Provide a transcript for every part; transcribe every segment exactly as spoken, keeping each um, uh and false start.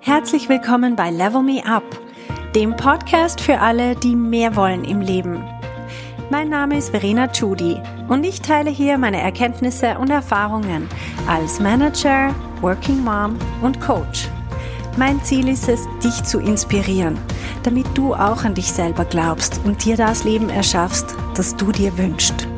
Herzlich willkommen bei Level Me Up, dem Podcast für alle, die mehr wollen im Leben. Mein Name ist Verena Tschudi und ich teile hier meine Erkenntnisse und Erfahrungen als Manager, Working Mom und Coach. Mein Ziel ist es, dich zu inspirieren, damit du auch an dich selber glaubst und dir das Leben erschaffst, das du dir wünschst.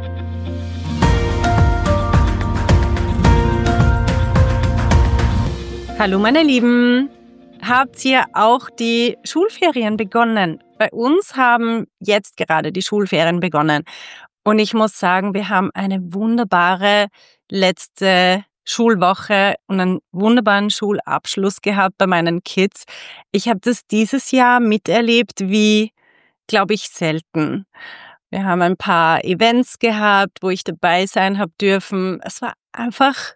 Hallo meine Lieben, habt ihr auch die Schulferien begonnen? Bei uns haben jetzt gerade die Schulferien begonnen und ich muss sagen, wir haben eine wunderbare letzte Schulwoche und einen wunderbaren Schulabschluss gehabt bei meinen Kids. Ich habe das dieses Jahr miterlebt wie, glaube ich, selten. Wir haben ein paar Events gehabt, wo ich dabei sein habe dürfen. Es war einfach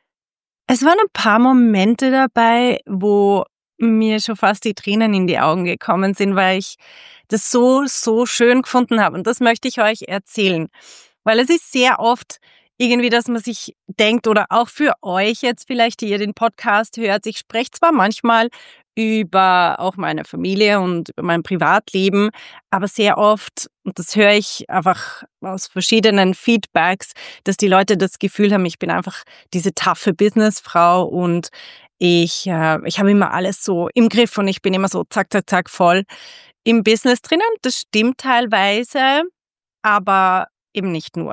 Es waren ein paar Momente dabei, wo mir schon fast die Tränen in die Augen gekommen sind, weil ich das so, so schön gefunden habe. Und das möchte ich euch erzählen. Weil es ist sehr oft irgendwie, dass man sich denkt, oder auch für euch jetzt vielleicht, die ihr den Podcast hört, ich spreche zwar manchmal über auch meine Familie und über mein Privatleben, aber sehr oft, und das höre ich einfach aus verschiedenen Feedbacks, dass die Leute das Gefühl haben, ich bin einfach diese taffe Businessfrau und ich, äh, ich habe immer alles so im Griff und ich bin immer so zack, zack, zack voll im Business drinnen. Das stimmt teilweise, aber eben nicht nur.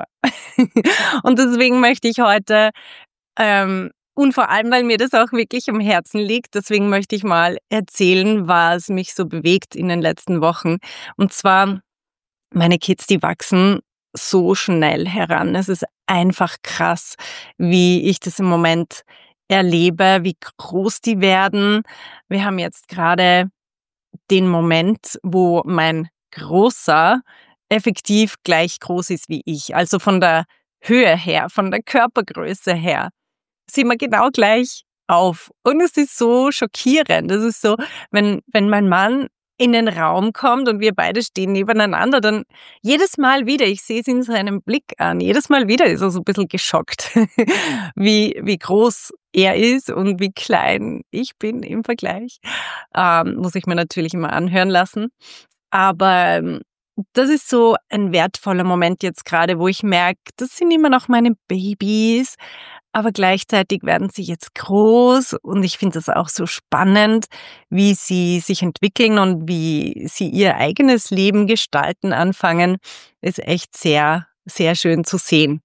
Und deswegen möchte ich heute ähm, und vor allem, weil mir das auch wirklich am Herzen liegt, deswegen möchte ich mal erzählen, was mich so bewegt in den letzten Wochen. Und zwar, meine Kids, die wachsen so schnell heran. Es ist einfach krass, wie ich das im Moment erlebe, wie groß die werden. Wir haben jetzt gerade den Moment, wo mein Großer effektiv gleich groß ist wie ich. Also von der Höhe her, von der Körpergröße her sehen wir genau gleich auf. Und es ist so schockierend. Das ist so, wenn, wenn mein Mann in den Raum kommt und wir beide stehen nebeneinander, dann jedes Mal wieder, ich sehe es in seinem Blick an, jedes Mal wieder ist er so ein bisschen geschockt, wie, wie groß er ist und wie klein ich bin im Vergleich. Ähm, muss ich mir natürlich immer anhören lassen. Aber ähm, das ist so ein wertvoller Moment jetzt gerade, wo ich merke, das sind immer noch meine Babys, aber gleichzeitig werden sie jetzt groß und ich finde das auch so spannend, wie sie sich entwickeln und wie sie ihr eigenes Leben gestalten anfangen. Ist echt sehr, sehr schön zu sehen.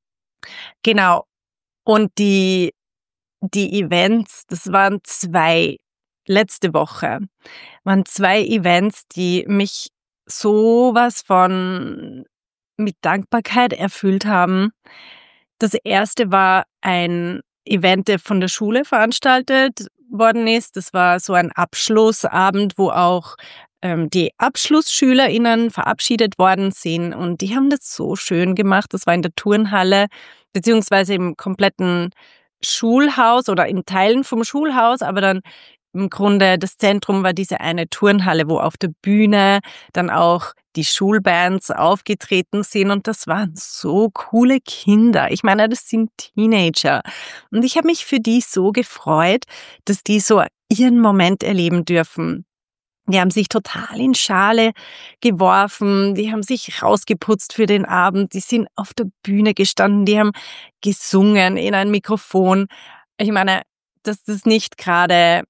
Genau. Und die, die Events, das waren zwei letzte Woche, waren zwei Events, die mich sowas von mit Dankbarkeit erfüllt haben. Das erste war ein Event, der von der Schule veranstaltet worden ist. Das war so ein Abschlussabend, wo auch ähm, die AbschlussschülerInnen verabschiedet worden sind. Und die haben das so schön gemacht. Das war in der Turnhalle, beziehungsweise im kompletten Schulhaus oder in Teilen vom Schulhaus, aber dann im Grunde das Zentrum war diese eine Turnhalle, wo auf der Bühne dann auch die Schulbands aufgetreten sind und das waren so coole Kinder. Ich meine, das sind Teenager und ich habe mich für die so gefreut, dass die so ihren Moment erleben dürfen. Die haben sich total in Schale geworfen, die haben sich rausgeputzt für den Abend, die sind auf der Bühne gestanden, die haben gesungen in ein Mikrofon. Ich meine, dass das nicht gerade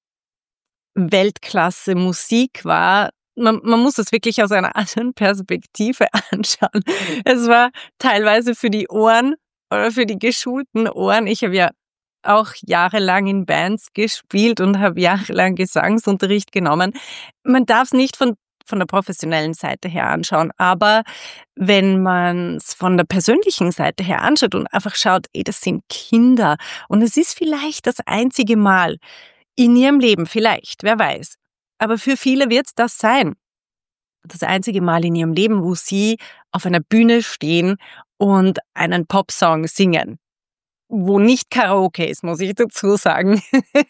Weltklasse Musik war. Man, man muss es wirklich aus einer anderen Perspektive anschauen. Es war teilweise für die Ohren oder für die geschulten Ohren. Ich habe ja auch jahrelang in Bands gespielt und habe jahrelang Gesangsunterricht genommen. Man darf es nicht von, von der professionellen Seite her anschauen, aber wenn man es von der persönlichen Seite her anschaut und einfach schaut, ey, das sind Kinder und es ist vielleicht das einzige Mal in ihrem Leben, vielleicht, wer weiß. Aber für viele wird es das sein. Das einzige Mal in ihrem Leben, wo sie auf einer Bühne stehen und einen Popsong singen. Wo nicht Karaoke ist, muss ich dazu sagen.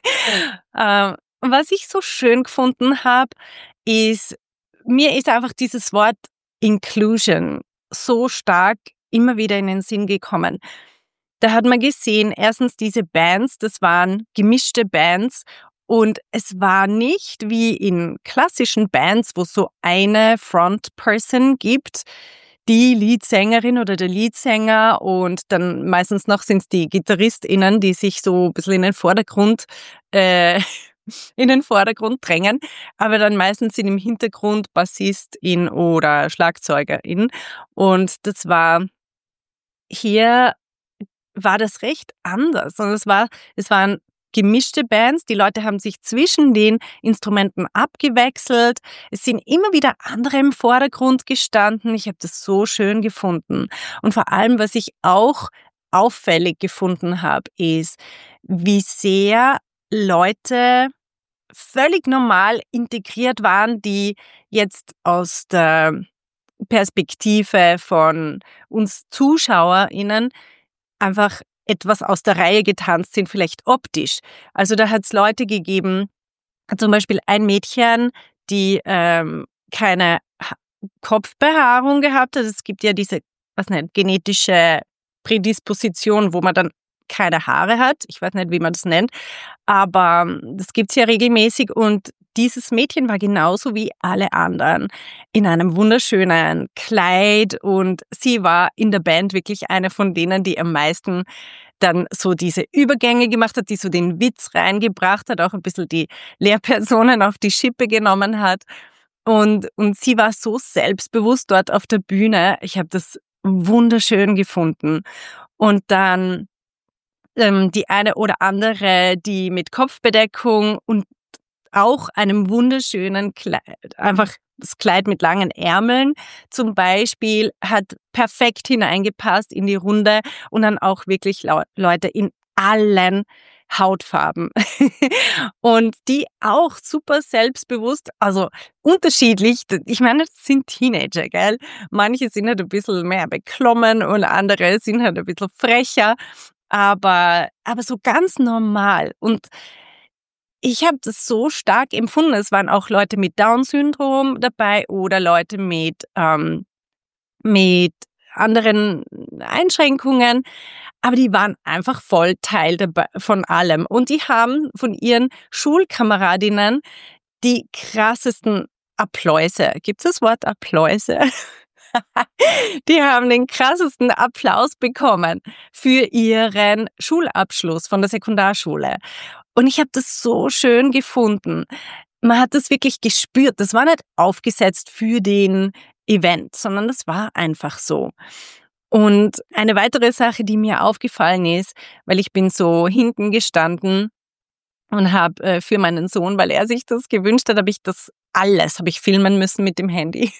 ähm, was ich so schön gefunden habe, ist, mir ist einfach dieses Wort Inclusion so stark immer wieder in den Sinn gekommen. Da hat man gesehen, erstens diese Bands, das waren gemischte Bands Und es war nicht wie in klassischen Bands, wo es so eine Frontperson gibt, die Leadsängerin oder der Leadsänger, und dann meistens noch sind es die GitarristInnen, die sich so ein bisschen in den Vordergrund äh, in den Vordergrund drängen, aber dann meistens sind im Hintergrund Bassistin oder Schlagzeugerin. Und das war hier war das recht anders. Und es war, es waren gemischte Bands. Die Leute haben sich zwischen den Instrumenten abgewechselt. Es sind immer wieder andere im Vordergrund gestanden. Ich habe das so schön gefunden. Und vor allem, was ich auch auffällig gefunden habe, ist, wie sehr Leute völlig normal integriert waren, die jetzt aus der Perspektive von uns ZuschauerInnen einfach etwas aus der Reihe getanzt sind, vielleicht optisch. Also da hat es Leute gegeben, zum Beispiel ein Mädchen, die ähm, keine Ha- Kopfbehaarung gehabt hat. Es gibt ja diese, was nicht, genetische Prädisposition, wo man dann keine Haare hat. Ich weiß nicht, wie man das nennt, aber ähm, das gibt's ja regelmäßig, und dieses Mädchen war genauso wie alle anderen in einem wunderschönen Kleid, und sie war in der Band wirklich eine von denen, die am meisten dann so diese Übergänge gemacht hat, die so den Witz reingebracht hat, auch ein bisschen die Lehrpersonen auf die Schippe genommen hat. Und, und sie war so selbstbewusst dort auf der Bühne. Ich habe das wunderschön gefunden. Und dann ähm, die eine oder andere, die mit Kopfbedeckung und auch einem wunderschönen Kleid, einfach das Kleid mit langen Ärmeln zum Beispiel, hat perfekt hineingepasst in die Runde, und dann auch wirklich Lau- Leute in allen Hautfarben und die auch super selbstbewusst, also unterschiedlich. Ich meine, das sind Teenager, gell? Manche sind halt ein bisschen mehr beklommen und andere sind halt ein bisschen frecher, aber, aber so ganz normal. Und ich habe das so stark empfunden. Es waren auch Leute mit Down-Syndrom dabei oder Leute mit, ähm, mit anderen Einschränkungen, aber die waren einfach voll Teil dabei von allem. Und die haben von ihren Schulkameradinnen die krassesten Appläuse. Gibt es das Wort Appläuse? Die haben den krassesten Applaus bekommen für ihren Schulabschluss von der Sekundarschule. Und ich habe das so schön gefunden. Man hat das wirklich gespürt. Das war nicht aufgesetzt für den Event, sondern das war einfach so. Und eine weitere Sache, die mir aufgefallen ist, weil ich bin so hinten gestanden und habe äh, für meinen Sohn, weil er sich das gewünscht hat, habe ich das alles, habe ich filmen müssen mit dem Handy.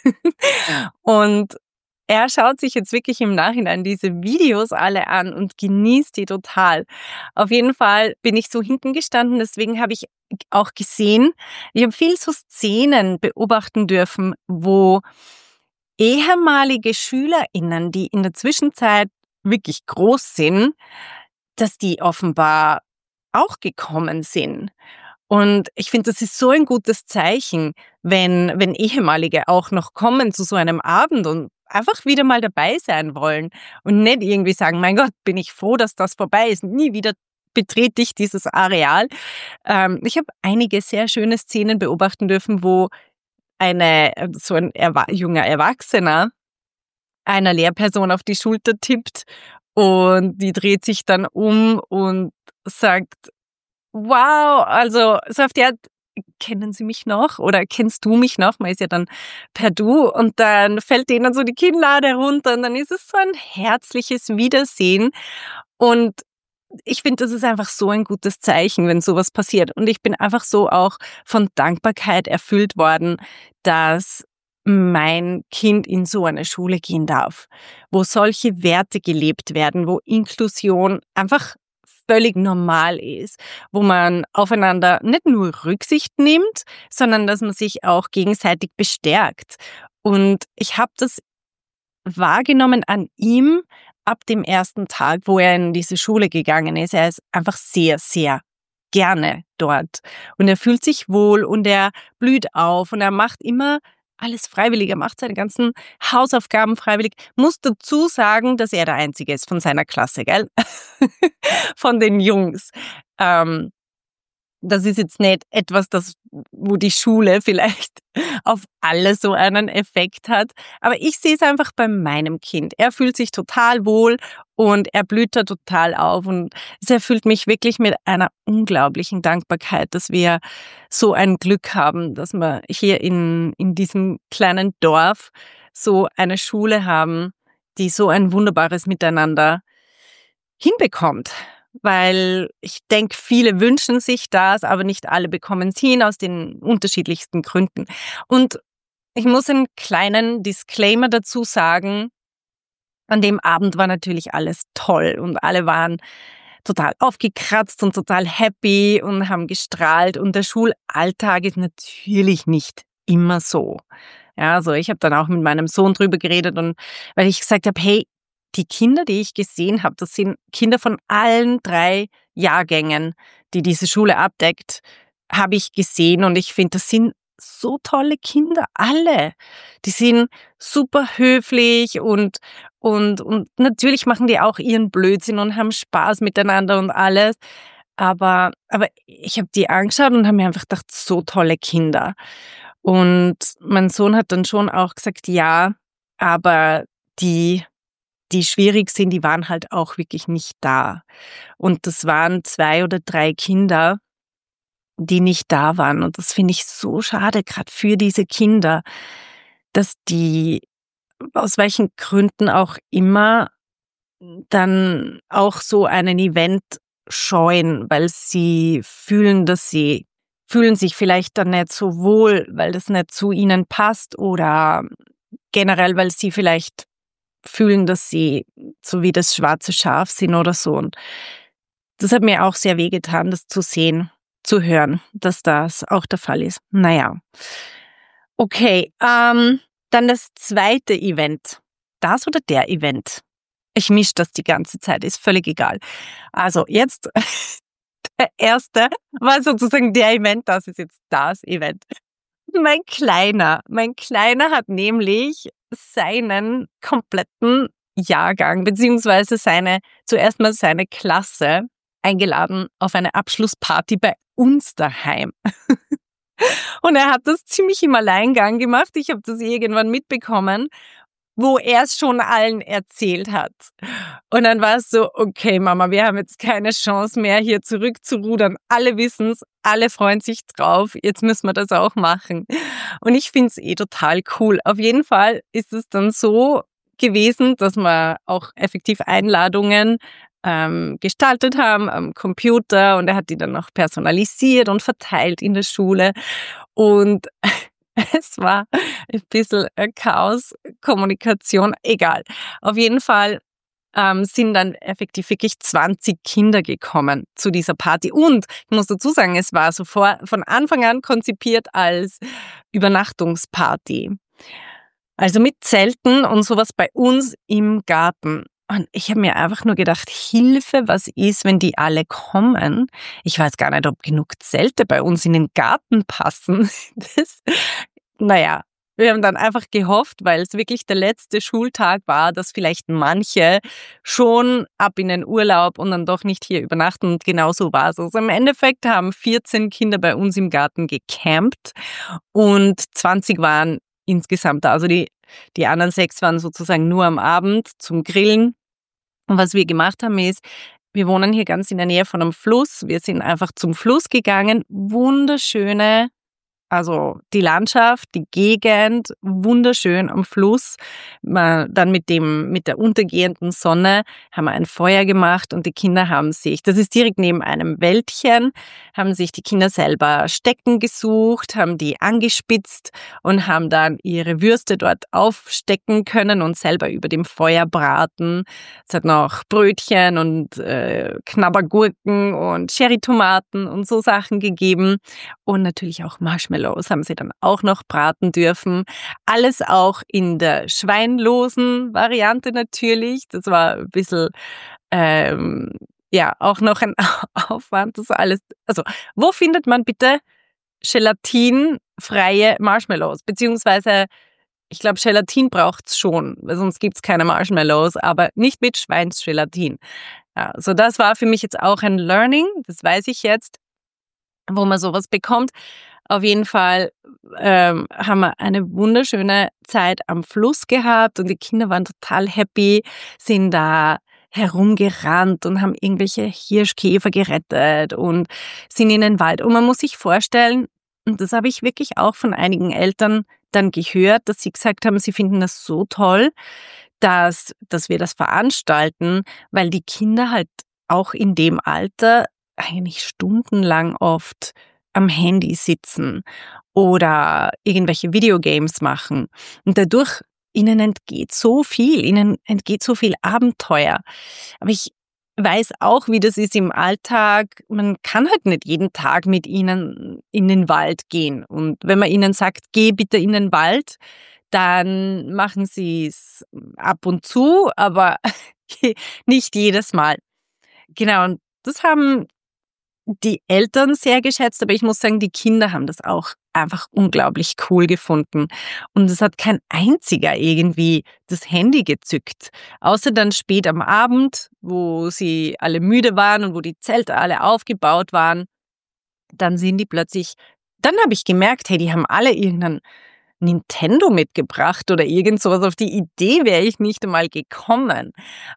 Und er schaut sich jetzt wirklich im Nachhinein diese Videos alle an und genießt die total. Auf jeden Fall bin ich so hinten gestanden, deswegen habe ich auch gesehen, ich habe viel so Szenen beobachten dürfen, wo ehemalige SchülerInnen, die in der Zwischenzeit wirklich groß sind, dass die offenbar auch gekommen sind. Und ich finde, das ist so ein gutes Zeichen, wenn, wenn Ehemalige auch noch kommen zu so einem Abend und einfach wieder mal dabei sein wollen und nicht irgendwie sagen, mein Gott, bin ich froh, dass das vorbei ist. Nie wieder betrete ich dieses Areal. Ähm, ich habe einige sehr schöne Szenen beobachten dürfen, wo eine, äh, so ein erwa junger Erwachsener einer Lehrperson auf die Schulter tippt, und die dreht sich dann um und sagt, wow, also so auf die Art, kennen Sie mich noch oder kennst du mich noch? Man ist ja dann per Du, und dann fällt denen so die Kinnlade runter, und dann ist es so ein herzliches Wiedersehen. Und ich finde, das ist einfach so ein gutes Zeichen, wenn sowas passiert. Und ich bin einfach so auch von Dankbarkeit erfüllt worden, dass mein Kind in so eine Schule gehen darf, wo solche Werte gelebt werden, wo Inklusion einfach völlig normal ist, wo man aufeinander nicht nur Rücksicht nimmt, sondern dass man sich auch gegenseitig bestärkt. Und ich habe das wahrgenommen an ihm ab dem ersten Tag, wo er in diese Schule gegangen ist. Er ist einfach sehr, sehr gerne dort. Und er fühlt sich wohl und er blüht auf und er macht immer alles freiwillig. Er macht seine ganzen Hausaufgaben freiwillig. Muss dazu sagen, dass er der Einzige ist von seiner Klasse, gell? Von den Jungs. Ähm, das ist jetzt nicht etwas, das, wo die Schule vielleicht auf alle so einen Effekt hat. Aber ich sehe es einfach bei meinem Kind. Er fühlt sich total wohl und er blüht da total auf. Und es erfüllt mich wirklich mit einer unglaublichen Dankbarkeit, dass wir so ein Glück haben, dass wir hier in, in diesem kleinen Dorf so eine Schule haben, die so ein wunderbares Miteinander hinbekommt. Weil ich denke, viele wünschen sich das, aber nicht alle bekommen es hin aus den unterschiedlichsten Gründen. Und ich muss einen kleinen Disclaimer dazu sagen. An dem Abend war natürlich alles toll und alle waren total aufgekratzt und total happy und haben gestrahlt. Und der Schulalltag ist natürlich nicht immer so. Ja, also ich habe dann auch mit meinem Sohn drüber geredet und weil ich gesagt habe, hey, die Kinder, die ich gesehen habe, das sind Kinder von allen drei Jahrgängen, die diese Schule abdeckt, habe ich gesehen und ich finde, das sind so tolle Kinder, alle. Die sind super höflich und, und, und natürlich machen die auch ihren Blödsinn und haben Spaß miteinander und alles. Aber, aber ich habe die angeschaut und habe mir einfach gedacht, so tolle Kinder. Und mein Sohn hat dann schon auch gesagt, ja, aber die die schwierig sind, die waren halt auch wirklich nicht da. Und das waren zwei oder drei Kinder, die nicht da waren. Und das finde ich so schade, gerade für diese Kinder, dass die aus welchen Gründen auch immer dann auch so einen Event scheuen, weil sie fühlen, dass sie fühlen sich vielleicht dann nicht so wohl, weil das nicht zu ihnen passt oder generell, weil sie vielleicht fühlen, dass sie so wie das schwarze Schaf sind oder so. Und das hat mir auch sehr wehgetan, das zu sehen, zu hören, dass das auch der Fall ist. Naja. Okay, ähm, dann das zweite Event. Das oder der Event? Ich mische das die ganze Zeit, ist völlig egal. Also jetzt, der erste war sozusagen der Event, das ist jetzt das Event. Mein Kleiner, mein Kleiner hat nämlich seinen kompletten Jahrgang beziehungsweise seine, zuerst mal seine Klasse eingeladen auf eine Abschlussparty bei uns daheim. Und er hat das ziemlich im Alleingang gemacht. Ich habe das irgendwann mitbekommen, wo er es schon allen erzählt hat. Und dann war es so, okay Mama, wir haben jetzt keine Chance mehr, hier zurückzurudern. Alle wissen es, alle freuen sich drauf, jetzt müssen wir das auch machen. Und ich finde es eh total cool. Auf jeden Fall ist es dann so gewesen, dass wir auch effektiv Einladungen ähm, gestaltet haben am Computer und er hat die dann noch personalisiert und verteilt in der Schule. Und es war ein bisschen Chaos-Kommunikation, egal. Auf jeden Fall ähm, sind dann effektiv wirklich zwanzig Kinder gekommen zu dieser Party. Und ich muss dazu sagen, es war so vor, von Anfang an konzipiert als Übernachtungsparty. Also mit Zelten und sowas bei uns im Garten. Und ich habe mir einfach nur gedacht, Hilfe, was ist, wenn die alle kommen? Ich weiß gar nicht, ob genug Zelte bei uns in den Garten passen. Das, naja, wir haben dann einfach gehofft, weil es wirklich der letzte Schultag war, dass vielleicht manche schon ab in den Urlaub und dann doch nicht hier übernachten. Und genau so war es. Also im Endeffekt haben vierzehn Kinder bei uns im Garten gecampt und zwanzig waren insgesamt da. Also die, die anderen sechs waren sozusagen nur am Abend zum Grillen. Und was wir gemacht haben ist, wir wohnen hier ganz in der Nähe von einem Fluss. Wir sind einfach zum Fluss gegangen. Wunderschöne, also die Landschaft, die Gegend, wunderschön am Fluss. Dann mit dem, mit der untergehenden Sonne haben wir ein Feuer gemacht und die Kinder haben sich, das ist direkt neben einem Wäldchen, haben sich die Kinder selber Stecken gesucht, haben die angespitzt und haben dann ihre Würste dort aufstecken können und selber über dem Feuer braten. Es hat noch Brötchen und äh, Knabbergurken und Cherrytomaten und so Sachen gegeben und natürlich auch Marshmallows haben sie dann auch noch braten dürfen. Alles auch in der schweinlosen Variante natürlich. Das war ein bisschen, ähm, ja, auch noch ein Aufwand, das alles. Also, wo findet man bitte gelatinfreie Marshmallows? Beziehungsweise, ich glaube, Gelatin braucht's schon, weil sonst gibt's keine Marshmallows, aber nicht mit Schweinsgelatin. Ja, also das war für mich jetzt auch ein Learning, das weiß ich jetzt. wo man sowas bekommt. Auf jeden Fall ähm, haben wir eine wunderschöne Zeit am Fluss gehabt und die Kinder waren total happy, sind da herumgerannt und haben irgendwelche Hirschkäfer gerettet und sind in den Wald. Und man muss sich vorstellen, und das habe ich wirklich auch von einigen Eltern dann gehört, dass sie gesagt haben, sie finden das so toll, dass, dass wir das veranstalten, weil die Kinder halt auch in dem Alter eigentlich stundenlang oft am Handy sitzen oder irgendwelche Videogames machen. Und dadurch, ihnen entgeht so viel, ihnen entgeht so viel Abenteuer. Aber ich weiß auch, wie das ist im Alltag. Man kann halt nicht jeden Tag mit ihnen in den Wald gehen. Und wenn man ihnen sagt, geh bitte in den Wald, dann machen sie es ab und zu, aber nicht jedes Mal. Genau, und das haben die Eltern sehr geschätzt, aber ich muss sagen, die Kinder haben das auch einfach unglaublich cool gefunden. Und es hat kein einziger irgendwie das Handy gezückt. Außer dann spät am Abend, wo sie alle müde waren und wo die Zelte alle aufgebaut waren. Dann sind die plötzlich, dann habe ich gemerkt, hey, die haben alle irgendeinen Nintendo mitgebracht oder irgend sowas. Auf die Idee wäre ich nicht einmal gekommen.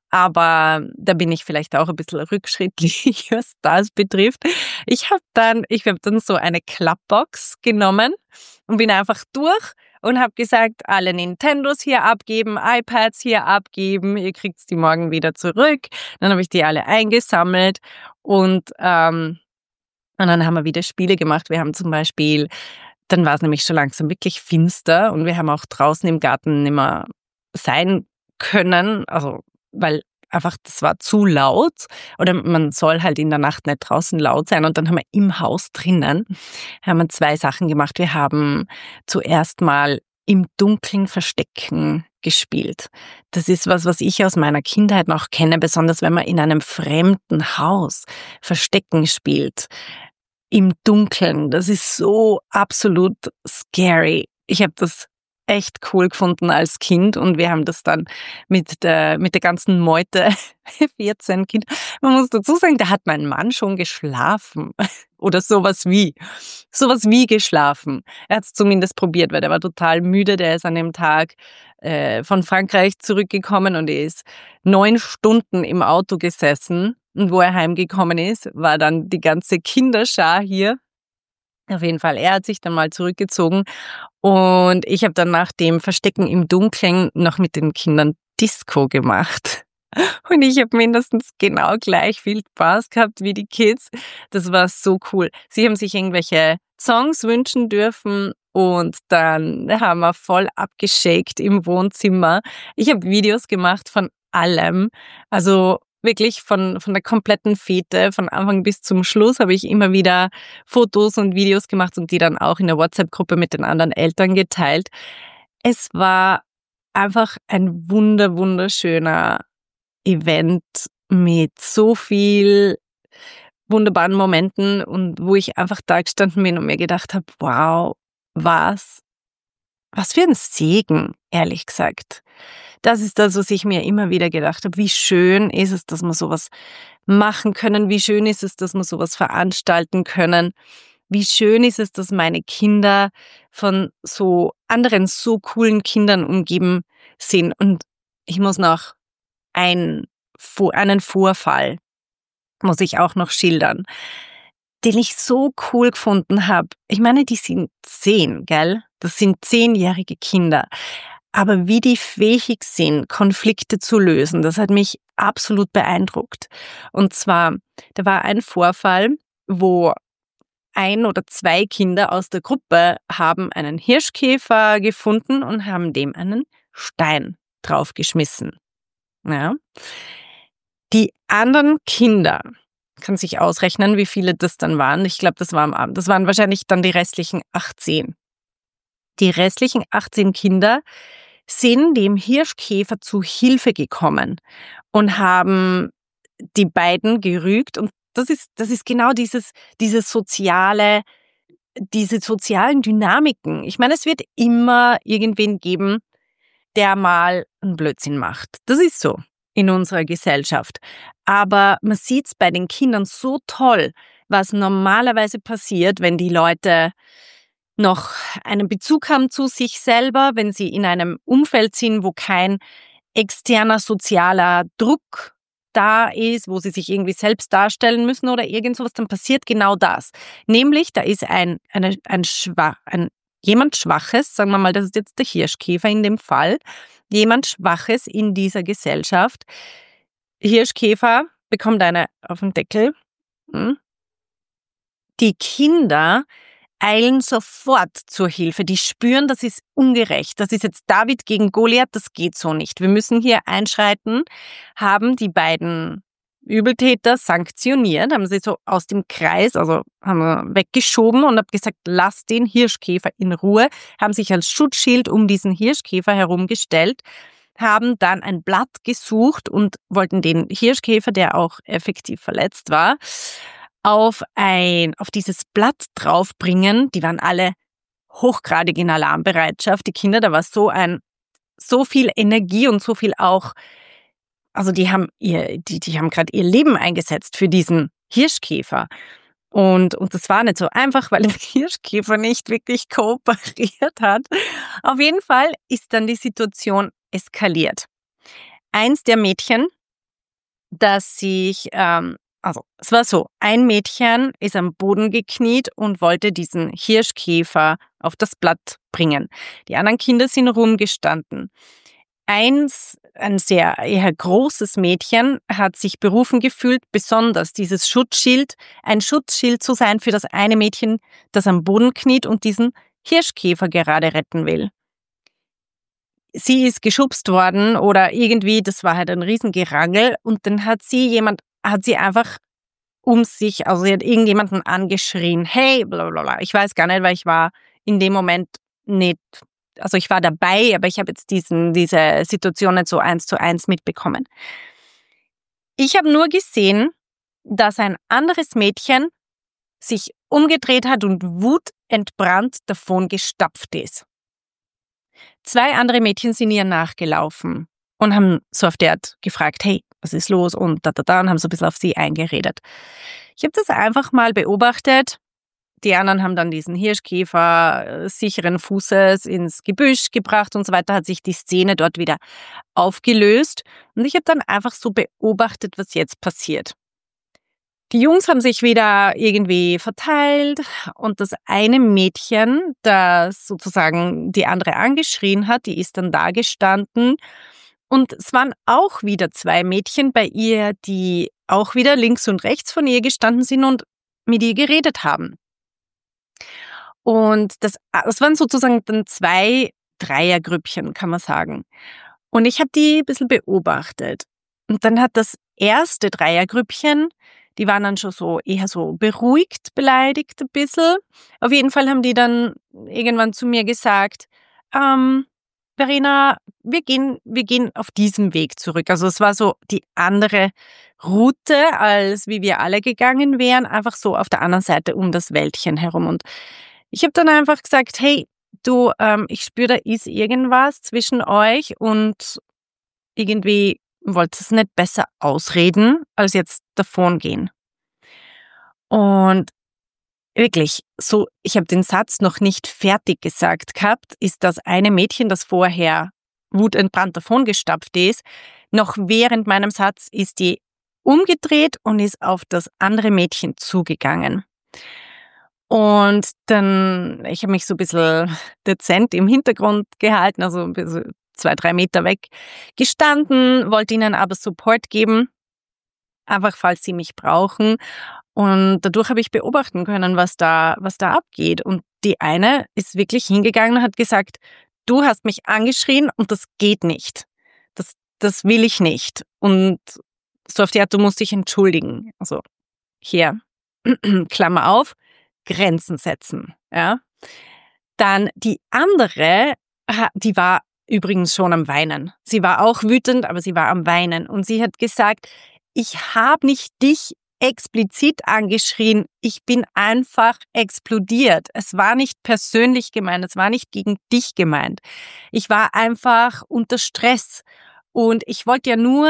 Aber da bin ich vielleicht auch ein bisschen rückschrittlich, was das betrifft. Ich habe dann, ich habe dann so eine Klappbox genommen und bin einfach durch und habe gesagt, alle Nintendos hier abgeben, iPads hier abgeben, ihr kriegt die morgen wieder zurück. Dann habe ich die alle eingesammelt und, ähm, und dann haben wir wieder Spiele gemacht. Wir haben zum Beispiel, dann war es nämlich schon langsam wirklich finster und wir haben auch draußen im Garten nicht mehr sein können, also weil einfach das war zu laut oder man soll halt in der Nacht nicht draußen laut sein und dann haben wir im Haus drinnen haben wir zwei Sachen gemacht. Wir haben zuerst mal im Dunkeln Verstecken gespielt. Das ist was, was ich aus meiner Kindheit noch kenne, besonders wenn man in einem fremden Haus Verstecken spielt. Im Dunkeln, das ist so absolut scary. Ich habe das echt cool gefunden als Kind und wir haben das dann mit der, mit der ganzen Meute, vierzehn Kinder, man muss dazu sagen, da hat mein Mann schon geschlafen oder sowas wie, sowas wie geschlafen. Er hat es zumindest probiert, weil der war total müde, der ist an dem Tag äh, von Frankreich zurückgekommen und er ist neun Stunden im Auto gesessen. Und wo er heimgekommen ist, war dann die ganze Kinderschar hier. Auf jeden Fall, er hat sich dann mal zurückgezogen und ich habe dann nach dem Verstecken im Dunkeln noch mit den Kindern Disco gemacht. Und ich habe mindestens genau gleich viel Spaß gehabt wie die Kids. Das war so cool. Sie haben sich irgendwelche Songs wünschen dürfen und dann haben wir voll abgeschakt im Wohnzimmer. Ich habe Videos gemacht von allem. Also wirklich von, von der kompletten Fete, von Anfang bis zum Schluss habe ich immer wieder Fotos und Videos gemacht und die dann auch in der WhatsApp-Gruppe mit den anderen Eltern geteilt. Es war einfach ein wunder, wunderschöner Event mit so viel wunderbaren Momenten und wo ich einfach da gestanden bin und mir gedacht habe, wow, was, was für ein Segen, ehrlich gesagt. Das ist das, was ich mir immer wieder gedacht habe. Wie schön ist es, dass wir sowas machen können? Wie schön ist es, dass wir sowas veranstalten können? Wie schön ist es, dass meine Kinder von so anderen, so coolen Kindern umgeben sind? Und ich muss noch ein, einen Vorfall, muss ich auch noch schildern, den ich so cool gefunden habe. Ich meine, die sind zehn, gell? Das sind zehnjährige Kinder. Aber wie die fähig sind, Konflikte zu lösen, das hat mich absolut beeindruckt. Und zwar, da war ein Vorfall, wo ein oder zwei Kinder aus der Gruppe haben einen Hirschkäfer gefunden und haben dem einen Stein draufgeschmissen. Ja. Die anderen Kinder, kann sich ausrechnen, wie viele das dann waren. Ich glaube, das war am Abend. Das waren wahrscheinlich dann die restlichen achtzehn. Die restlichen achtzehn Kinder sind dem Hirschkäfer zu Hilfe gekommen und haben die beiden gerügt. Und das ist, das ist genau dieses, dieses soziale, diese sozialen Dynamiken. Ich meine, es wird immer irgendwen geben, der mal einen Blödsinn macht. Das ist so in unserer Gesellschaft. Aber man sieht es bei den Kindern so toll, was normalerweise passiert, wenn die Leute noch einen Bezug haben zu sich selber, wenn sie in einem Umfeld sind, wo kein externer sozialer Druck da ist, wo sie sich irgendwie selbst darstellen müssen oder irgend sowas, dann passiert genau das. Nämlich, da ist ein, eine, ein, Schwach, ein jemand Schwaches, sagen wir mal, das ist jetzt der Hirschkäfer in dem Fall, jemand Schwaches in dieser Gesellschaft. Hirschkäfer bekommt eine auf den Deckel. Hm? Die Kinder eilen sofort zur Hilfe. Die spüren, das ist ungerecht. Das ist jetzt David gegen Goliath, das geht so nicht. Wir müssen hier einschreiten, haben die beiden Übeltäter sanktioniert, haben sie so aus dem Kreis, also haben wir weggeschoben und haben gesagt, lass den Hirschkäfer in Ruhe, haben sich als Schutzschild um diesen Hirschkäfer herumgestellt, haben dann ein Blatt gesucht und wollten den Hirschkäfer, der auch effektiv verletzt war, auf ein, auf dieses Blatt draufbringen. Die waren alle hochgradig in Alarmbereitschaft. Die Kinder, da war so ein, so viel Energie und so viel auch, also die haben ihr, die, die haben gerade ihr Leben eingesetzt für diesen Hirschkäfer. Und, und das war nicht so einfach, weil der Hirschkäfer nicht wirklich kooperiert hat. Auf jeden Fall ist dann die Situation eskaliert. Eins der Mädchen, das sich, ähm, also es war so, ein Mädchen ist am Boden gekniet und wollte diesen Hirschkäfer auf das Blatt bringen. Die anderen Kinder sind rumgestanden. Eins, ein sehr eher großes Mädchen, hat sich berufen gefühlt, besonders dieses Schutzschild, ein Schutzschild zu sein für das eine Mädchen, das am Boden kniet und diesen Hirschkäfer gerade retten will. Sie ist geschubst worden oder irgendwie, das war halt ein Riesengerangel und dann hat sie jemand, hat sie einfach um sich, also sie hat irgendjemanden angeschrien, hey, blablabla. Ich weiß gar nicht, weil ich war in dem Moment nicht, also ich war dabei, aber ich habe jetzt diesen, diese Situation nicht so eins zu eins mitbekommen. Ich habe nur gesehen, dass ein anderes Mädchen sich umgedreht hat und wutentbrannt davon gestapft ist. Zwei andere Mädchen sind ihr nachgelaufen und haben so auf der Art gefragt, hey, was ist los und da, da, da und haben so ein bisschen auf sie eingeredet. Ich habe das einfach mal beobachtet. Die anderen haben dann diesen Hirschkäfer äh, sicheren Fußes ins Gebüsch gebracht und so weiter, hat sich die Szene dort wieder aufgelöst. Und ich habe dann einfach so beobachtet, was jetzt passiert. Die Jungs haben sich wieder irgendwie verteilt und das eine Mädchen, das sozusagen die andere angeschrien hat, die ist dann da gestanden. Und es waren auch wieder zwei Mädchen bei ihr, die auch wieder links und rechts von ihr gestanden sind und mit ihr geredet haben. Und das, das waren sozusagen dann zwei Dreiergrüppchen, kann man sagen. Und ich habe die ein bisschen beobachtet. Und dann hat das erste Dreiergrüppchen, die waren dann schon so eher so beruhigt, beleidigt ein bisschen. Auf jeden Fall haben die dann irgendwann zu mir gesagt, ähm, Verena, wir gehen, wir gehen auf diesem Weg zurück. Also es war so die andere Route, als wie wir alle gegangen wären, einfach so auf der anderen Seite um das Wäldchen herum. Und ich habe dann einfach gesagt, hey, du, ähm, ich spüre, da ist irgendwas zwischen euch und irgendwie wollt ihr es nicht besser ausreden, als jetzt davongehen. Und wirklich, so, ich habe den Satz noch nicht fertig gesagt gehabt, ist das eine Mädchen, das vorher wutentbrannt davongestapft ist, noch während meinem Satz ist die umgedreht und ist auf das andere Mädchen zugegangen. Und dann, ich habe mich so ein bisschen dezent im Hintergrund gehalten, also ein bisschen zwei, drei Meter weg gestanden, wollte ihnen aber Support geben, einfach falls sie mich brauchen. Und dadurch habe ich beobachten können, was da, was da abgeht. Und die eine ist wirklich hingegangen und hat gesagt, du hast mich angeschrien und das geht nicht. Das, das will ich nicht. Und so auf die Art, du musst dich entschuldigen. Also hier, Klammer auf, Grenzen setzen. Ja. Dann die andere, die war übrigens schon am Weinen. Sie war auch wütend, aber sie war am Weinen. Und sie hat gesagt, ich habe nicht dich explizit angeschrien, ich bin einfach explodiert. Es war nicht persönlich gemeint, es war nicht gegen dich gemeint. Ich war einfach unter Stress und ich wollte ja nur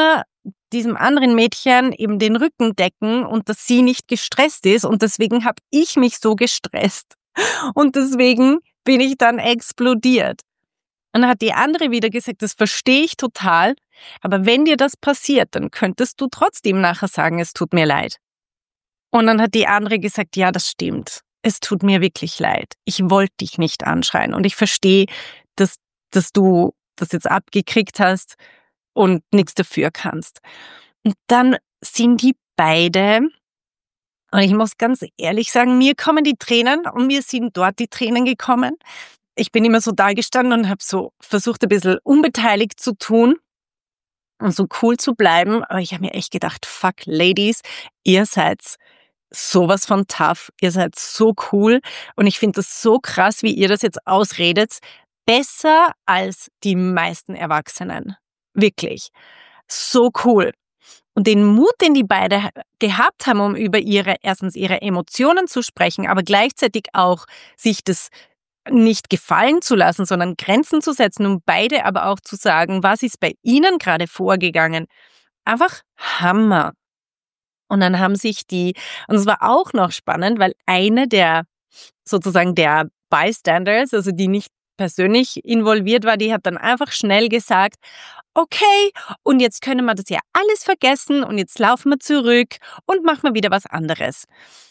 diesem anderen Mädchen eben den Rücken decken und dass sie nicht gestresst ist und deswegen habe ich mich so gestresst und deswegen bin ich dann explodiert. Und dann hat die andere wieder gesagt, das verstehe ich total, aber wenn dir das passiert, dann könntest du trotzdem nachher sagen, es tut mir leid. Und dann hat die andere gesagt, ja, das stimmt. Es tut mir wirklich leid. Ich wollte dich nicht anschreien und ich verstehe, dass, dass du das jetzt abgekriegt hast und nichts dafür kannst. Und dann sind die beide, und ich muss ganz ehrlich sagen, mir kommen die Tränen und mir sind dort die Tränen gekommen. Ich bin immer so dagestanden und habe so versucht, ein bisschen unbeteiligt zu tun und so cool zu bleiben. Aber ich habe mir echt gedacht, fuck, Ladies, ihr seid sowas von tough, ihr seid so cool und ich finde das so krass, wie ihr das jetzt ausredet. Besser als die meisten Erwachsenen. Wirklich. So cool. Und den Mut, den die beide gehabt haben, um über ihre, erstens ihre Emotionen zu sprechen, aber gleichzeitig auch sich das nicht gefallen zu lassen, sondern Grenzen zu setzen, um beide aber auch zu sagen, was ist bei ihnen gerade vorgegangen. Einfach Hammer. Und dann haben sich die, und es war auch noch spannend, weil eine der, sozusagen der Bystanders, also die nicht persönlich involviert war, die hat dann einfach schnell gesagt, okay, und jetzt können wir das ja alles vergessen und jetzt laufen wir zurück und machen wir wieder was anderes.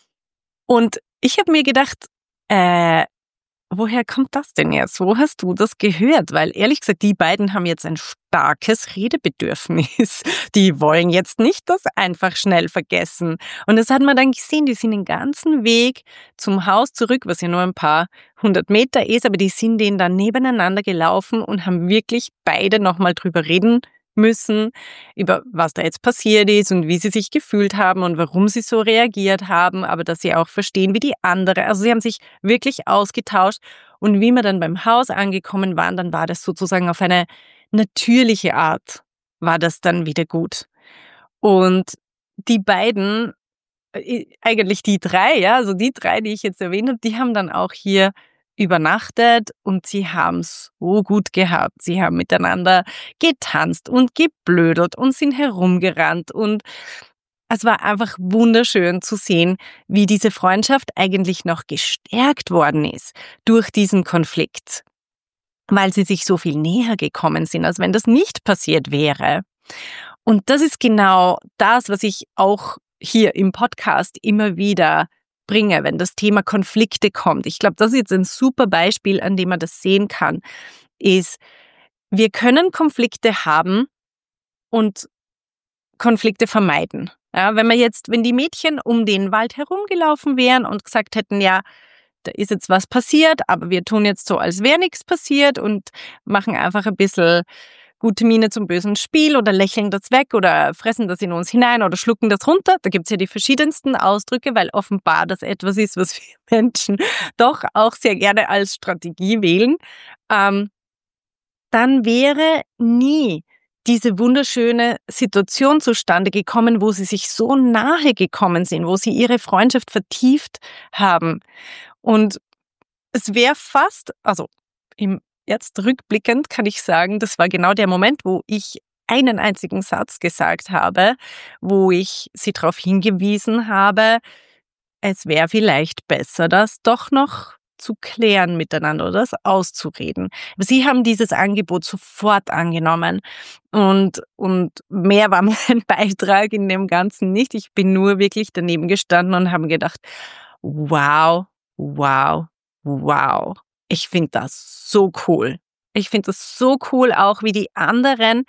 Und ich habe mir gedacht, äh, woher kommt das denn jetzt? Wo hast du das gehört? Weil ehrlich gesagt, die beiden haben jetzt ein starkes Redebedürfnis. Die wollen jetzt nicht das einfach schnell vergessen. Und das hat man dann gesehen, die sind den ganzen Weg zum Haus zurück, was ja nur ein paar hundert Meter ist, aber die sind den dann nebeneinander gelaufen und haben wirklich beide nochmal drüber reden müssen, über was da jetzt passiert ist und wie sie sich gefühlt haben und warum sie so reagiert haben, aber dass sie auch verstehen, wie die andere, also sie haben sich wirklich ausgetauscht und wie wir dann beim Haus angekommen waren, dann war das sozusagen auf eine natürliche Art, war das dann wieder gut. Und die beiden, äh, eigentlich die drei, ja, also die drei, die ich jetzt erwähnt habe, die haben dann auch hier übernachtet und sie haben es so gut gehabt. Sie haben miteinander getanzt und geblödelt und sind herumgerannt und es war einfach wunderschön zu sehen, wie diese Freundschaft eigentlich noch gestärkt worden ist durch diesen Konflikt, weil sie sich so viel näher gekommen sind, als wenn das nicht passiert wäre. Und das ist genau das, was ich auch hier im Podcast immer wieder bringe, wenn das Thema Konflikte kommt. Ich glaube, das ist jetzt ein super Beispiel, an dem man das sehen kann, ist, wir können Konflikte haben und Konflikte vermeiden. Ja, wenn man jetzt, wenn die Mädchen um den Wald herumgelaufen wären und gesagt hätten, ja, da ist jetzt was passiert, aber wir tun jetzt so, als wäre nichts passiert und machen einfach ein bisschen gute Miene zum bösen Spiel oder lächeln das weg oder fressen das in uns hinein oder schlucken das runter. Da gibt's ja die verschiedensten Ausdrücke, weil offenbar das etwas ist, was wir Menschen doch auch sehr gerne als Strategie wählen. Ähm, dann wäre nie diese wunderschöne Situation zustande gekommen, wo sie sich so nahe gekommen sind, wo sie ihre Freundschaft vertieft haben. Und es wäre fast, also im jetzt rückblickend kann ich sagen, das war genau der Moment, wo ich einen einzigen Satz gesagt habe, wo ich sie darauf hingewiesen habe, es wäre vielleicht besser, das doch noch zu klären miteinander oder das auszureden. Sie haben dieses Angebot sofort angenommen und, und mehr war mein Beitrag in dem Ganzen nicht. Ich bin nur wirklich daneben gestanden und habe gedacht, wow, wow, wow. Ich finde das so cool. Ich finde das so cool, auch wie die anderen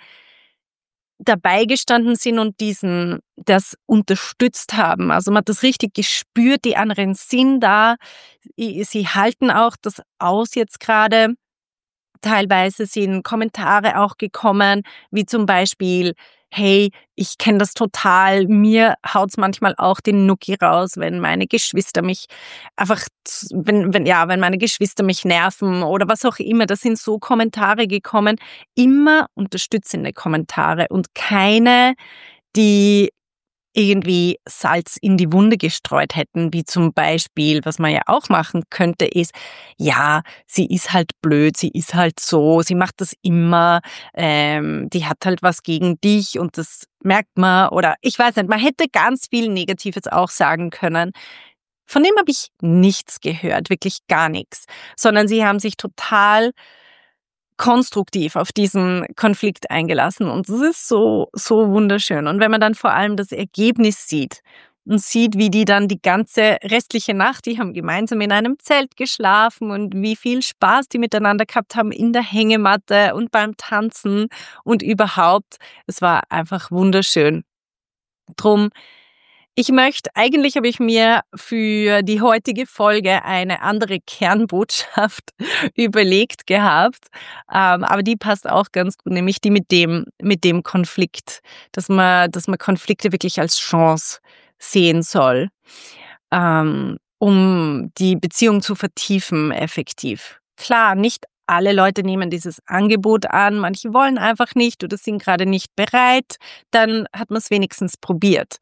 dabei gestanden sind und diesen, das unterstützt haben. Also man hat das richtig gespürt, die anderen sind da, sie halten auch das aus jetzt gerade. Teilweise sind Kommentare auch gekommen, wie zum Beispiel, hey, ich kenne das total, mir haut's manchmal auch den Nucki raus, wenn meine Geschwister mich einfach, wenn, wenn, ja, wenn meine Geschwister mich nerven oder was auch immer. Das sind so Kommentare gekommen, immer unterstützende Kommentare und keine, die irgendwie Salz in die Wunde gestreut hätten, wie zum Beispiel, was man ja auch machen könnte, ist, ja, sie ist halt blöd, sie ist halt so, sie macht das immer, ähm, die hat halt was gegen dich und das merkt man oder ich weiß nicht, man hätte ganz viel Negatives auch sagen können. Von dem habe ich nichts gehört, wirklich gar nichts, sondern sie haben sich total konstruktiv auf diesen Konflikt eingelassen und das ist so, so wunderschön. Und wenn man dann vor allem das Ergebnis sieht und sieht, wie die dann die ganze restliche Nacht, die haben gemeinsam in einem Zelt geschlafen und wie viel Spaß die miteinander gehabt haben in der Hängematte und beim Tanzen und überhaupt, es war einfach wunderschön. Drum ich möchte eigentlich habe ich mir für die heutige Folge eine andere Kernbotschaft überlegt gehabt, ähm, aber die passt auch ganz gut, nämlich die mit dem mit dem Konflikt, dass man dass man Konflikte wirklich als Chance sehen soll, ähm, um die Beziehung zu vertiefen effektiv. Klar, nicht alle Leute nehmen dieses Angebot an, manche wollen einfach nicht oder sind gerade nicht bereit, dann hat man es wenigstens probiert.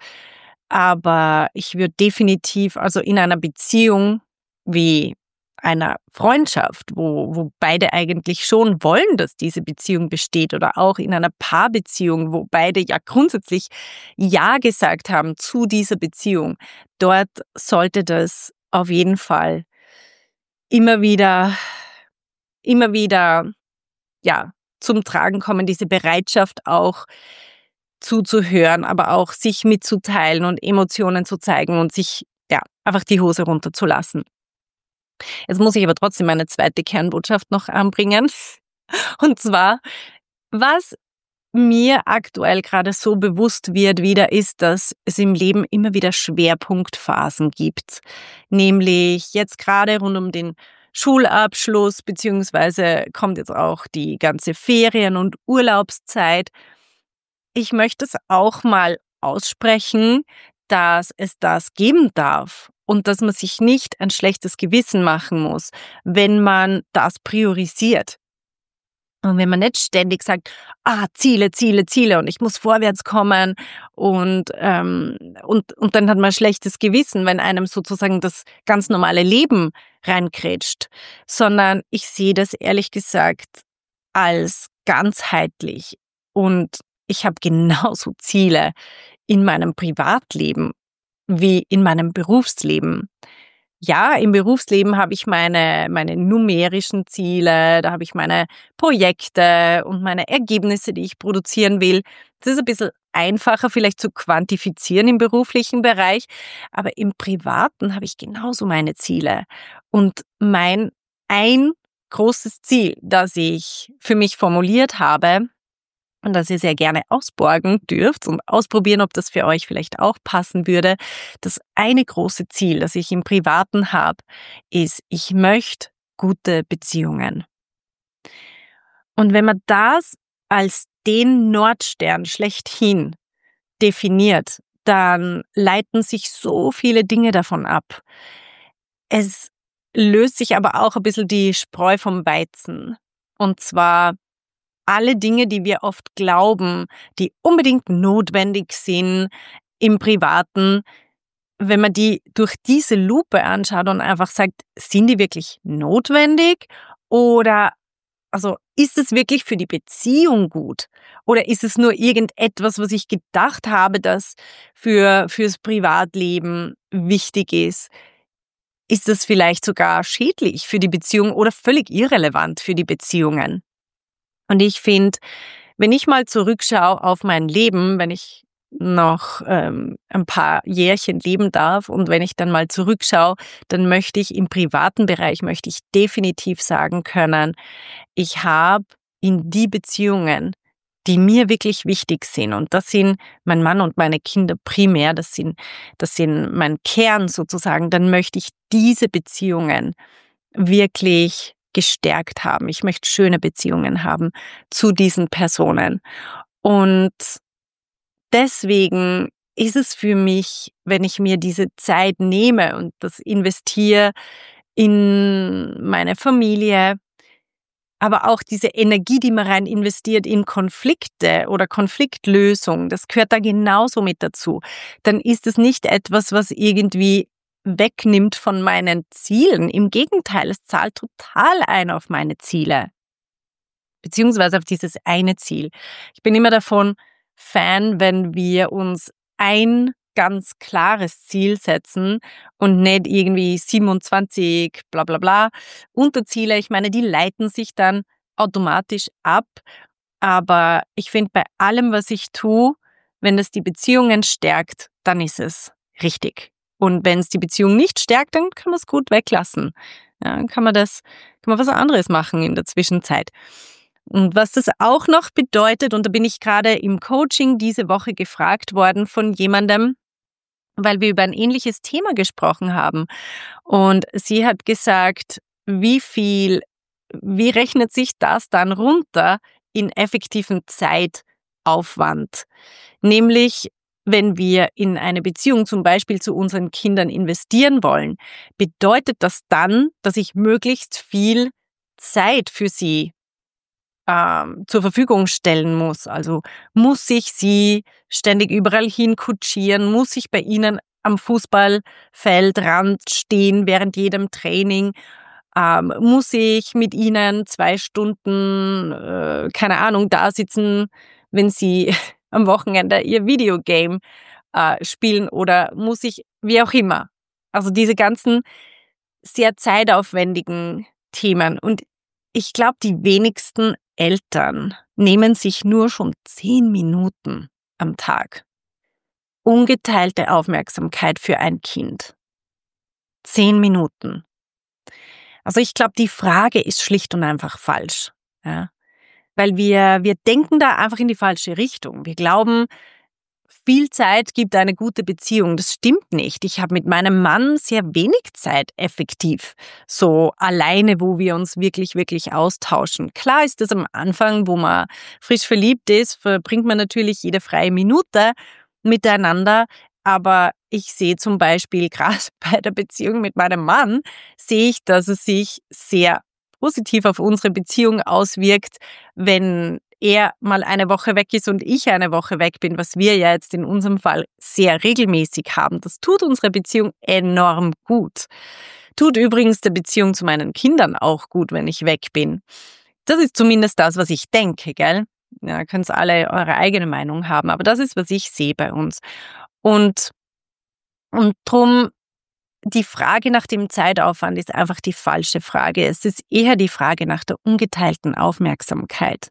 Aber ich würde definitiv also in einer Beziehung wie einer Freundschaft, wo wo beide eigentlich schon wollen, dass diese Beziehung besteht oder auch in einer Paarbeziehung, wo beide ja grundsätzlich ja gesagt haben zu dieser Beziehung. Dort sollte das auf jeden Fall immer wieder immer wieder, ja, zum Tragen kommen, diese Bereitschaft auch zuzuhören, aber auch sich mitzuteilen und Emotionen zu zeigen und sich, ja, einfach die Hose runterzulassen. Jetzt muss ich aber trotzdem meine zweite Kernbotschaft noch anbringen. Und zwar, was mir aktuell gerade so bewusst wird wieder, ist, dass es im Leben immer wieder Schwerpunktphasen gibt. Nämlich jetzt gerade rund um den Schulabschluss, beziehungsweise kommt jetzt auch die ganze Ferien- und Urlaubszeit. Ich möchte es auch mal aussprechen, dass es das geben darf und dass man sich nicht ein schlechtes Gewissen machen muss, wenn man das priorisiert. Und wenn man nicht ständig sagt: „Ah, Ziele, Ziele, Ziele und ich muss vorwärts kommen“ und, ähm und und dann hat man ein schlechtes Gewissen, wenn einem sozusagen das ganz normale Leben reinkrätscht, sondern ich sehe das ehrlich gesagt als ganzheitlich und ich habe genauso Ziele in meinem Privatleben wie in meinem Berufsleben. Ja, im Berufsleben habe ich meine meine numerischen Ziele, da habe ich meine Projekte und meine Ergebnisse, die ich produzieren will. Das ist ein bisschen einfacher vielleicht zu quantifizieren im beruflichen Bereich, aber im Privaten habe ich genauso meine Ziele. Und mein ein großes Ziel, das ich für mich formuliert habe und das ihr sehr gerne ausborgen dürft und ausprobieren, ob das für euch vielleicht auch passen würde. Das eine große Ziel, das ich im Privaten habe, ist, ich möchte gute Beziehungen. Und wenn man das als den Nordstern schlechthin definiert, dann leiten sich so viele Dinge davon ab. Es löst sich aber auch ein bisschen die Spreu vom Weizen. Und zwar alle Dinge, die wir oft glauben, die unbedingt notwendig sind im Privaten, wenn man die durch diese Lupe anschaut und einfach sagt, sind die wirklich notwendig oder also ist es wirklich für die Beziehung gut oder ist es nur irgendetwas, was ich gedacht habe, das für fürs Privatleben wichtig ist? Ist es vielleicht sogar schädlich für die Beziehung oder völlig irrelevant für die Beziehungen? Und ich finde, wenn ich mal zurückschaue auf mein Leben, wenn ich noch ähm, ein paar Jährchen leben darf und wenn ich dann mal zurückschaue, dann möchte ich im privaten Bereich, möchte ich definitiv sagen können, ich habe in die Beziehungen, die mir wirklich wichtig sind, und das sind mein Mann und meine Kinder primär, das sind, das sind mein Kern sozusagen, dann möchte ich diese Beziehungen wirklich gestärkt haben. Ich möchte schöne Beziehungen haben zu diesen Personen. Und deswegen ist es für mich, wenn ich mir diese Zeit nehme und das investiere in meine Familie, aber auch diese Energie, die man rein investiert in Konflikte oder Konfliktlösung, das gehört da genauso mit dazu. Dann ist es nicht etwas, was irgendwie wegnimmt von meinen Zielen. Im Gegenteil, es zahlt total ein auf meine Ziele, beziehungsweise auf dieses eine Ziel. Ich bin immer davon Fan, wenn wir uns ein ganz klares Ziel setzen und nicht irgendwie siebenundzwanzig bla bla bla Unterziele. Ich meine, die leiten sich dann automatisch ab. Aber ich finde, bei allem, was ich tue, wenn es die Beziehungen stärkt, dann ist es richtig. Und wenn es die Beziehung nicht stärkt, dann kann man es gut weglassen. Ja, dann kann man das, kann man was anderes machen in der Zwischenzeit. Und was das auch noch bedeutet, und da bin ich gerade im Coaching diese Woche gefragt worden von jemandem, weil wir über ein ähnliches Thema gesprochen haben. Und sie hat gesagt, wie viel, wie rechnet sich das dann runter in effektiven Zeitaufwand? Nämlich, wenn wir in eine Beziehung zum Beispiel zu unseren Kindern investieren wollen, bedeutet das dann, dass ich möglichst viel Zeit für sie ähm, zur Verfügung stellen muss. Also muss ich sie ständig überall hin kutschieren, muss ich bei ihnen am Fußballfeldrand stehen während jedem Training, ähm, muss ich mit ihnen zwei Stunden, äh, keine Ahnung, da sitzen, wenn sie am Wochenende ihr Videogame äh, spielen oder muss ich, wie auch immer. Also diese ganzen sehr zeitaufwendigen Themen. Und ich glaube, die wenigsten Eltern nehmen sich nur schon zehn Minuten am Tag. Ungeteilte Aufmerksamkeit für ein Kind. Zehn Minuten. Also ich glaube, die Frage ist schlicht und einfach falsch. Ja? Weil wir, wir denken da einfach in die falsche Richtung. Wir glauben, viel Zeit gibt eine gute Beziehung. Das stimmt nicht. Ich habe mit meinem Mann sehr wenig Zeit effektiv. So alleine, wo wir uns wirklich, wirklich austauschen. Klar ist es am Anfang, wo man frisch verliebt ist, verbringt man natürlich jede freie Minute miteinander. Aber ich sehe zum Beispiel gerade bei der Beziehung mit meinem Mann, sehe ich, dass es sich sehr positiv auf unsere Beziehung auswirkt, wenn er mal eine Woche weg ist und ich eine Woche weg bin, was wir ja jetzt in unserem Fall sehr regelmäßig haben. Das tut unserer Beziehung enorm gut. Tut übrigens der Beziehung zu meinen Kindern auch gut, wenn ich weg bin. Das ist zumindest das, was ich denke, gell? Ja, könnt alle eure eigene Meinung haben, aber das ist, was ich sehe bei uns. Und, und drum, die Frage nach dem Zeitaufwand ist einfach die falsche Frage. Es ist eher die Frage nach der ungeteilten Aufmerksamkeit.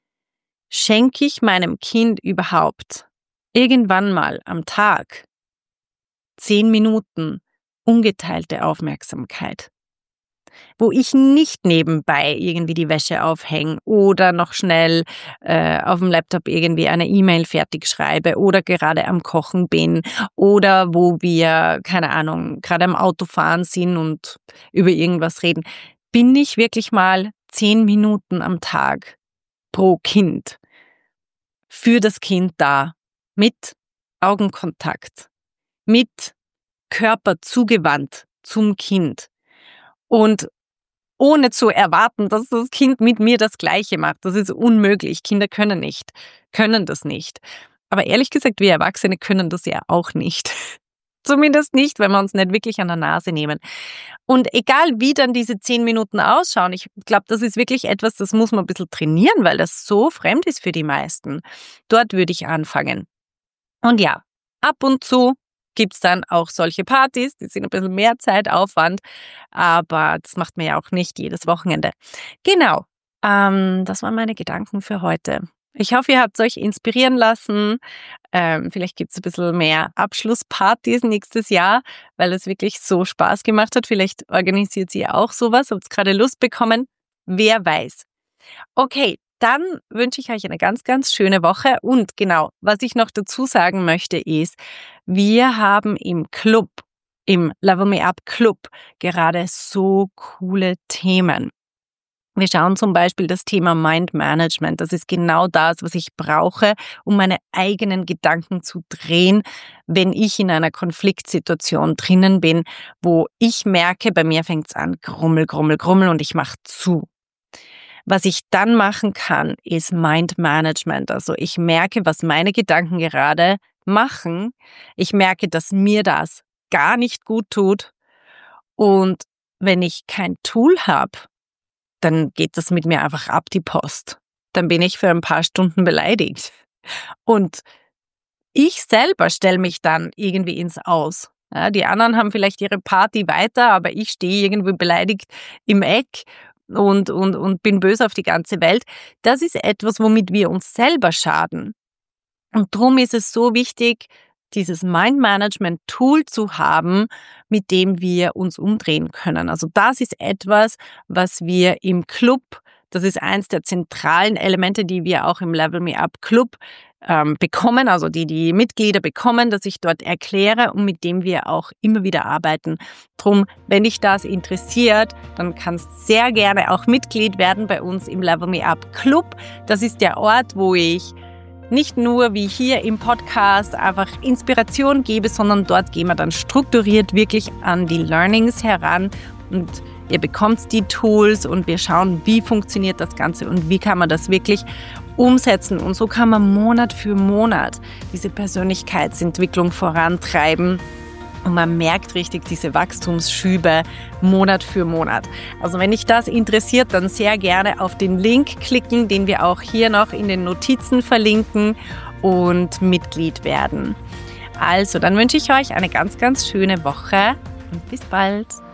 Schenke ich meinem Kind überhaupt irgendwann mal am Tag zehn Minuten ungeteilte Aufmerksamkeit, wo ich nicht nebenbei irgendwie die Wäsche aufhänge oder noch schnell äh, auf dem Laptop irgendwie eine E-Mail fertig schreibe oder gerade am Kochen bin oder wo wir, keine Ahnung, gerade am Autofahren sind und über irgendwas reden. Bin ich wirklich mal zehn Minuten am Tag pro Kind für das Kind da, mit Augenkontakt, mit Körper zugewandt zum Kind und ohne zu erwarten, dass das Kind mit mir das Gleiche macht. Das ist unmöglich. Kinder können nicht, können das nicht. Aber ehrlich gesagt, wir Erwachsene können das ja auch nicht. Zumindest nicht, wenn wir uns nicht wirklich an der Nase nehmen. Und egal, wie dann diese zehn Minuten ausschauen, ich glaube, das ist wirklich etwas, das muss man ein bisschen trainieren, weil das so fremd ist für die meisten. Dort würde ich anfangen. Und ja, ab und zu gibt's dann auch solche Partys, die sind ein bisschen mehr Zeitaufwand, aber das macht man ja auch nicht jedes Wochenende. Genau, ähm, das waren meine Gedanken für heute. Ich hoffe, ihr habt euch inspirieren lassen. Ähm, vielleicht gibt's ein bisschen mehr Abschlusspartys nächstes Jahr, weil es wirklich so Spaß gemacht hat. Vielleicht organisiert ihr auch sowas, habt gerade Lust bekommen. Wer weiß. Okay, dann wünsche ich euch eine ganz, ganz schöne Woche. Und genau, was ich noch dazu sagen möchte ist, wir haben im Club, im Level Me Up Club gerade so coole Themen. Wir schauen zum Beispiel das Thema Mind Management. Das ist genau das, was ich brauche, um meine eigenen Gedanken zu drehen, wenn ich in einer Konfliktsituation drinnen bin, wo ich merke, bei mir fängt's an, grummel, grummel, grummel und ich mache zu. Was ich dann machen kann, ist Mind Management. Also ich merke, was meine Gedanken gerade machen. Ich merke, dass mir das gar nicht gut tut. Und wenn ich kein Tool habe, dann geht das mit mir einfach ab die Post. Dann bin ich für ein paar Stunden beleidigt. Und ich selber stelle mich dann irgendwie ins Aus. Ja, die anderen haben vielleicht ihre Party weiter, aber ich stehe irgendwie beleidigt im Eck und, und, und bin böse auf die ganze Welt. Das ist etwas, womit wir uns selber schaden. Und darum ist es so wichtig, dieses Mind-Management-Tool zu haben, mit dem wir uns umdrehen können. Also das ist etwas, was wir im Club, das ist eins der zentralen Elemente, die wir auch im Level Me Up Club ähm, bekommen, also die die Mitglieder bekommen, dass ich dort erkläre und mit dem wir auch immer wieder arbeiten. Drum, wenn dich das interessiert, dann kannst sehr gerne auch Mitglied werden bei uns im Level Me Up Club. Das ist der Ort, wo ich nicht nur wie hier im Podcast einfach Inspiration gebe, sondern dort gehen wir dann strukturiert wirklich an die Learnings heran und ihr bekommt die Tools und wir schauen, wie funktioniert das Ganze und wie kann man das wirklich umsetzen. Und so kann man Monat für Monat diese Persönlichkeitsentwicklung vorantreiben. Und man merkt richtig diese Wachstumsschübe Monat für Monat. Also wenn dich das interessiert, dann sehr gerne auf den Link klicken, den wir auch hier noch in den Notizen verlinken und Mitglied werden. Also, dann wünsche ich euch eine ganz, ganz schöne Woche und bis bald.